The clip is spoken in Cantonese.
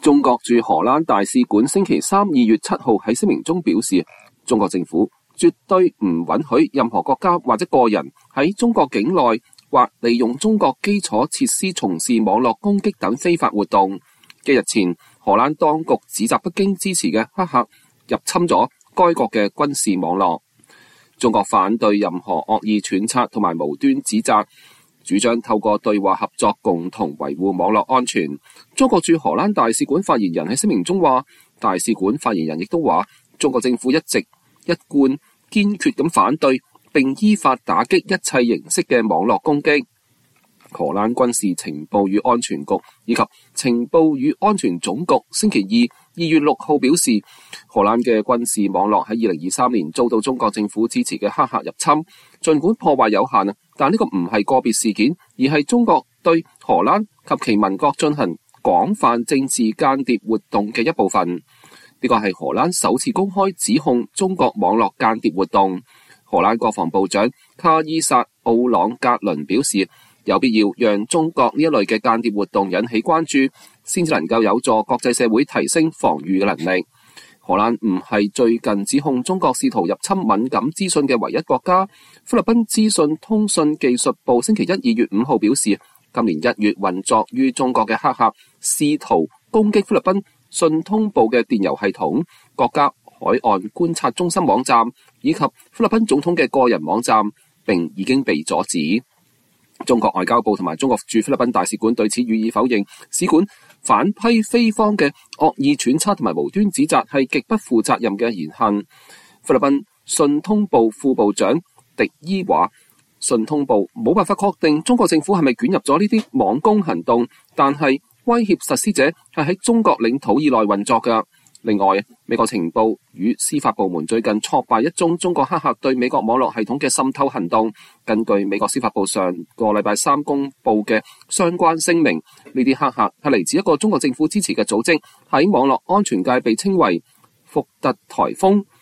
中國駐荷蘭大使館星期三2月7號喺聲明中表示，中國政府絕對唔允許任何國家或者個人喺中國境內或利用中國基礎設施從事網絡攻擊等非法活動。幾日前，荷蘭當局指責北京支持嘅黑客入侵咗該國嘅軍事網絡。中國反對任何惡意揣測同埋無端指責，主張透過對話合作共同維護網絡安全。中國駐荷蘭大使館發言人喺聲明中話，大使館發言人亦都話，中國政府一貫堅決咁反對並依法打擊一切形式嘅網絡攻擊。荷蘭軍事情報與安全局以及情報與安全總局星期2月6號表示，荷蘭嘅軍事網絡喺2023年遭到中國政府支持嘅黑客入侵，儘管破壞有限，但呢個唔係個別事件，而係中國對荷蘭及其民國進行廣泛政治間諜活動嘅一部分。呢個係荷蘭首次公開指控中國網絡間諜活動。荷蘭國防部長卡伊薩奧朗格倫表示，有必要讓中國呢一類嘅間諜活動引起關注，先至能夠有助國際社會提升防禦嘅能力。荷蘭唔係最近指控中國試圖入侵敏感資訊嘅唯一國家。菲律賓資訊通訊技術部星期2月5號表示，今年1月運作於中國嘅黑客試圖攻擊菲律賓信通部嘅電郵系統、國家海岸觀察中心網站以及菲律賓總統嘅個人網站，並已經被阻止。中國外交部同埋中國駐菲律賓大使館對此予以否認，使館反批菲方嘅惡意揣測同埋無端指責係極不負責任嘅言行。菲律賓信通部副部長迪伊話，信通部冇辦法確定中國政府係咪捲入咗呢啲網攻行動，但係威脅實施者係喺中國領土以內運作㗎。另外，美國情報與司法部門最近挫敗一宗中國黑客對美國網絡系統嘅滲透行動。根據美國司法部上個禮拜3公佈嘅相關聲明，呢啲黑客係嚟自一個中國政府支持嘅組織，喺網絡安全界被稱為福特颱風。